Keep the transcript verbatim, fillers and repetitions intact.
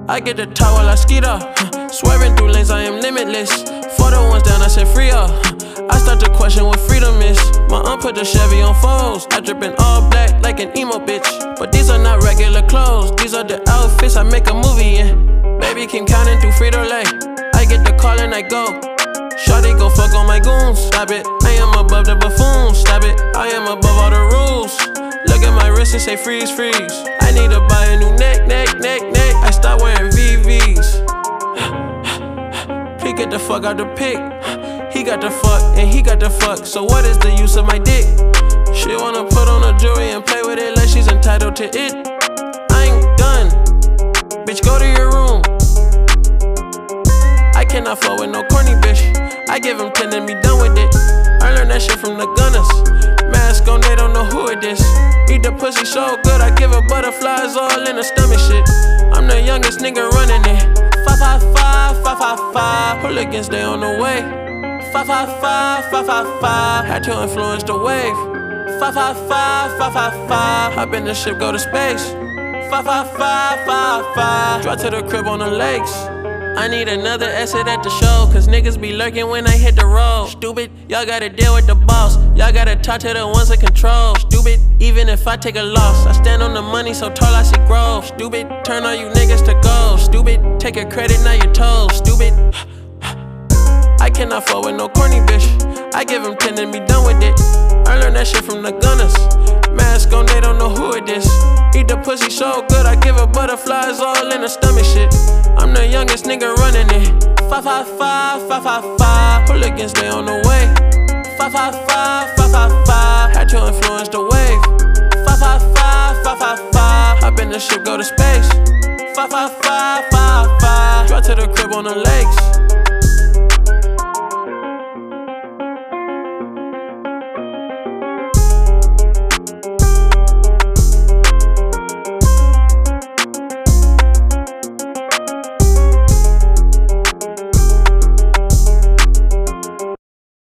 I get the top while I skeet up. Huh. Swerving through lanes, I am limitless. For the ones down, I said free up. Huh. I start to question what freedom is. My aunt put the Chevy on foes. I drippin' all black like an emo bitch. But these are not regular clothes. These are the outfits I make a movie in. Baby, keep counting through Frito-Lay. I get the call and I go. Shawty go fuck on my goons. Stop it, I am above the buffoons. Stop it, I am above all the rules. Look at my wrist and say freeze, freeze. I need to buy a new neck, neck, neck, neck. I start wearing V Vs. He get the fuck out the pic. He got the fuck and he got the fuck. So what is the use of my dick? She wanna put on a jewelry and play with it like she's entitled to it. I ain't done. Bitch, go to your room. I cannot fuck with no corny bitch. I give him ten and be done with it. I learned that shit from the gunners. Mask on, they don't know who it is. Eat the pussy so good, I give her butterflies all in the stomach shit. I'm the youngest nigga running it. Five, five, five, five, five, five. Hooligans, they on the way. Five, five, five, five, five, five. Had to influence the wave. Five, five, five, five, five, five. Hop in the ship, go to space. Five, five, five, five, five. Drive to the crib on the lakes. I need another exit at the show, cause niggas be lurking when I hit the road. Stupid, y'all gotta deal with the boss. Y'all gotta talk to the ones that control. Stupid, even if I take a loss, I stand on the money so tall I see growth. Stupid, turn all you niggas to gold. Stupid, take your credit, now you're told. Stupid, I cannot fuck with no corny bitch. I give him ten and be done with it. I learned that shit from the gunners. Mask on, they don't know who it is. Eat the pussy so good, I give her butterflies all in the stomach shit. I'm the youngest nigga running it. Five, five, five, five, five, five. Hooligans, they on the way. Five, five, five, five, five, five. Had to influence the wave. Five, five, five, five, five, five. Hop in the ship, go to space. Five, five, five, five, five. Drive to the crib on the lakes.